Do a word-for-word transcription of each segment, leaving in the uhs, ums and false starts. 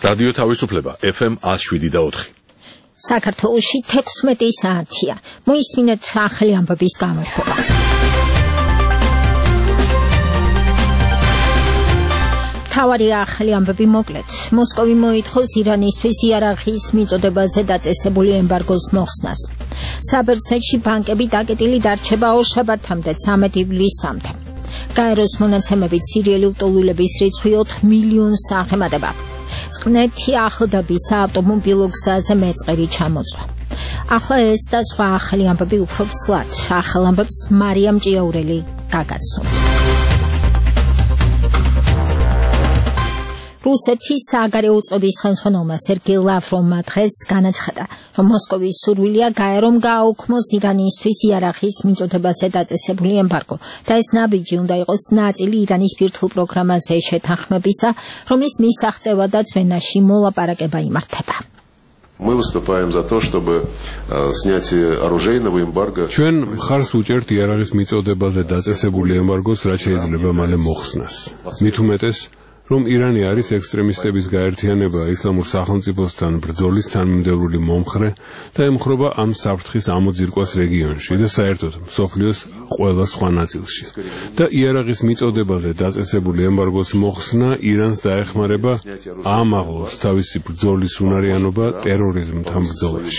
რადიო თავისუფლება F M one oh seven და four. საქართველოში თექვსმეტი საათია. მოისმინეთ ახალი ამბების გამოშვება. თავარი ახალი ამბები მოკლედ. მოსკოვი მოითხოვს ირანისთვის იარაღის მიწოდებაზე დაწესებული ემბარგოს მოხსნას. საბერძნეთში ბანკები დაკეტილი დარჩება ორშაბათამდე ცამეტი ივლისამდე. გაეროს მონაცემებით სირიელი ლტოლვილების რიცხვი ოთხ მილიონს აღემატება. წყნეთი ახლდაბის საავტომობილო გზაზე მეწყერი ჩამოწვა. ახლა ეს და სხვა ახალი ამბები უფრო ცვლად. ახალ ამბებს მარიამ ჭიაურელი გაგაცნოთ. რუსეთის საგარეო უწყების ხელმძღვანელმა სერგეი ლავროვმა დღეს განაცხადა, რომ მოსკოვის სურვილია გაერომ გააუქმოს ირანისთვის იარაღის მიწოდებაზე დაწესებული ემბარგო და ეს ნაბიჯი უნდა იყოს ნაწილი ირანის ბირთვულ პროგრამაზე შეთანხმებისა, რომლის მისაღწევადაც ვენაში მოლაპარაკება იმართება. Мы выступаем за то, чтобы снятие оружейного эмбарго. ჩვენ მხარს უჭერთ იარაღის მიწოდებაზე დაწესებული ემბარგოს, რაც შეიძლება მალე მოხსნას. მით უმეტეს, რომ ირანი არის ექსტრემისტების გაერთიანება ისლამურ სახელმწიფოსთან ბრძოლის თანმიმდევრული მომხრე და ემხრობა ამ საფრთხის ამოძირკვას რეგიონში და საერთოდ მსოფლიოს ყველა სხვა ნაწილში. და იარაღის მიწოდებაზე დაწესებული ემბარგოს მოხსნა ირანს დაეხმარება ამაღლოს თავისი ბრძოლის უნარიანობა ტერორიზმთან ბრძოლაში.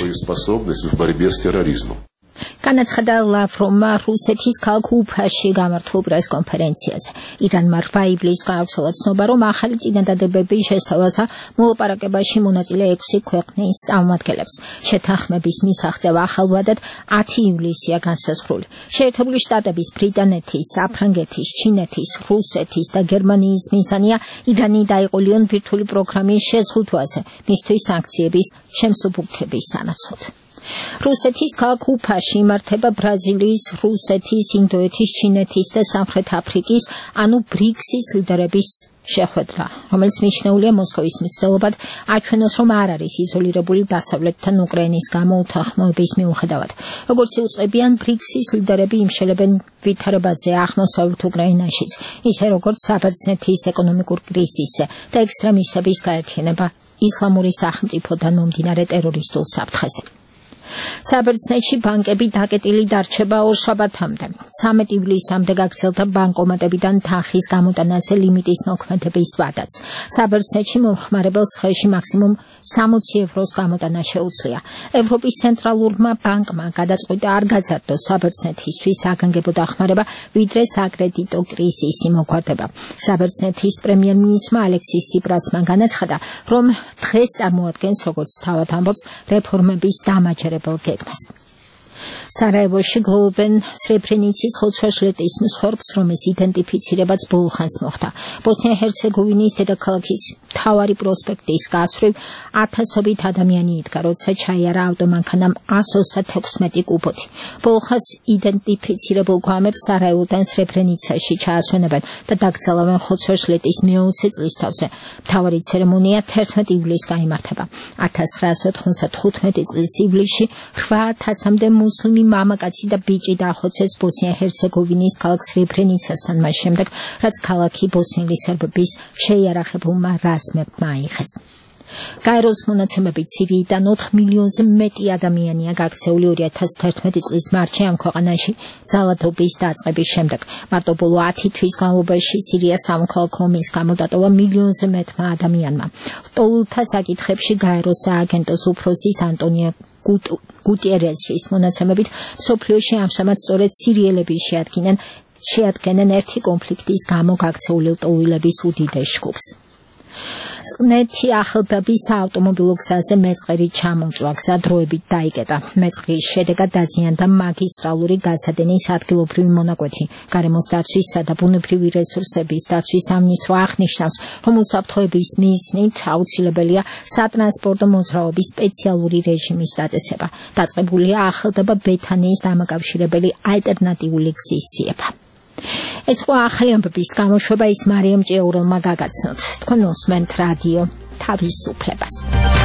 განაცხადა ლავროვმა რუსეთის ქალაქ უფაში გამართულ პრესკონფერენციაზე. ირანმა რვა ივლისს გაავრცელა ცნობა, რომ ახალი წინადადებების შესავასა მოლაპარაკებაში მონაწილე ექვსი ქვეყნის წარმომადგენლებს. შეთანხმების მისაღწევა ახალბადად ათი ივლისია განსაზღვრული. შეერთებული შტატების, ბრიტანეთის, საფრანგეთის, ჩინეთის, რუსეთის და გერმანიის მიზანია ირანი დაიყოლიონ ბირთვული პროგრამის შეზღუდვაზე, მისთვის სანქციების შემსუბუქების სანაცვლოდ. რუსეთის ქალაქ უფაში იმართება ბრაზილიის, რუსეთის, ინდოეთის, ჩინეთის და სამხრეთ აფრიკის, ანუ ბრიქსის ლიდერების შეხვედრა, რომელიც მიჩნეულია მოსკოვის მცდელობად აჩვენოს, რომ არ არის იზოლირებული დასავლეთთან უკრაინის გამოუთანხმოების მიუხედავად. როგორც იუწყებიან, ბრიქსის ლიდერები იმშელებენ ვითარებაზე აღმოსავლეთ უკრაინაშიც, ისე როგორც საბერძნეთის ეკონომიკურ კრიზისზე და ექსტრემისტების გაერთიანება ისლამური სახელმწიფოდან მომდინარე ტერორისტულ საფრთხეზე. საბერძნეთში ბანკები დაკეტილი დარჩება ორშაბათამდე. ცამეტი ივლისამდე გაგრძელდა ბანკომატებიდან თანხის გამოტანაზე ლიმიტის მოქმედების ვადაც. საბერძნეთში მომხმარებელს დღეში მაქსიმუმ სამოცი ევროს გამოტანა შეუძლია. ევროპის ცენტრალურმა ბანკმა გადაწყვიტა არ გაზარდოს საბერძნეთისთვის საგანგებო დახმარება, ვიდრე საკრედიტო კრიზისი მოგვარდება. საბერძნეთის პრემიერ-მინისტრმა ალექსის ციპრასმა განაცხადა, რომ დღეს წარმოადგენს, როგორც თავად ამბობს, რეფორმების დამაჯერებელ გეგმას. სარაევოში გლოვობენ სრებრენიცის ხოცვა-ჟლეტის მსხვერპლს, რომლის იდენტიფიცირებაც ბოლო ხანს მოხდა. ბოსნია-ჰერცეგოვინის დედაქალაქის მთავარი პროსპექტის გასწვრივ ათასობით ადამიანი იდგა, როცა ჩაიარა ავტომანქანამ ას ოცდათექვსმეტი კუბოთი. ბოლო ხანს იდენტიფიცირებულ გვამებს სარაევოდან სრებრენიცაში ჩაასვენებენ და დაკრძალავენ ხოცვა-ჟლეტის მეოცე წლისთავზე. მთავარი ცერემონია თერთმეტი ივლისს გაიმართება. ათას ცხრაასი ოთხმოცდათხუთმეტი წლის ივლისში რვა ათასამდე მუსლიმი მამაკაცი და ბიჭი დაახოცეს ბოსნია-ჰერცეგოვინის ქალაქ სრებრენიცასთან, მას შემდეგ, რაც ქალაქი ბოსნიელი სერბების შეიარაღებულმა რაზმებმა აიღეს. გაეროს მონაცემებით სირიიდან ოთხ მილიონზე მეტი ადამიანია გაქცეული ორი ათას თერთმეტი წლის მარტში ამ ქვეყანაში ძალადობის დაწყების შემდეგ. მარტო ბოლო ათი თვის განმავლობაში სირიას სამოქალაქო ომის გამო დატოვა მილიონზე მეტმა ადამიანმა. ლტოლვილთა საკითხებში გაეროს სააგენტოს უფროსის ანტონია გუტიერესის მონაცემებით მსოფლიოში ამჟამად სწორედ სირიელები შეადგენენ შეადგენენ ერთი კონფლიქტის გამო გაქცეული ლტოლვილების უდიდეს ჯგუფს. წყნეთი ახლდაბის საავტომობილო გზაზე მეწყერი ჩამოწვა, გზა დროებით დაიკეტა. მეწყრის შედეგად დაზიანდა მაგისტრალური გაზადენის ადგილობრივი მონაკვეთი. გარემოს დაცვისა და ბუნებრივი რესურსების დაცვის სამინისტრო აღნიშნავს, რომ უსაფრთხოების მიზნით აუცილებელია სატრანსპორტო მოძრაობის სპეციალური რეჟიმის დაწესება. დაწყებულია ახლდაბა ბეთანიის დამაკავშირებელი ალტერნატიული გზის ძიება. ეს ხო ახალი ამბების გამოშვება ის მარიამ ჭიაურელმა გაგაცნოთ. თქვენ უსმენთ რადიო თავისუფლებას.